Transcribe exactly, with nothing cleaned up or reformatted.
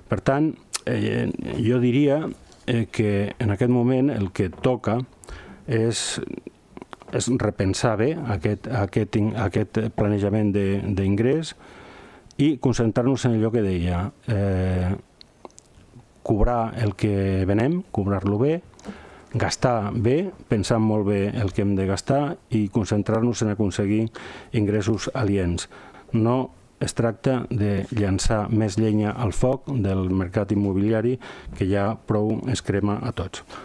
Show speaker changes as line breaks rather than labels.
Per tant, eh, jo diria eh, que en aquest moment el que toca és, és repensar bé aquest, aquest, aquest planejament d'ingrés i concentrar-nos en allò que deia, eh, cobrar el que venem, cobrar-lo bé, gastar bé, pensar molt bé el que hem de gastar i concentrar-nos en aconseguir ingressos aliens. No es tracta de llançar més llenya al foc del mercat immobiliari que ja prou es crema a tots.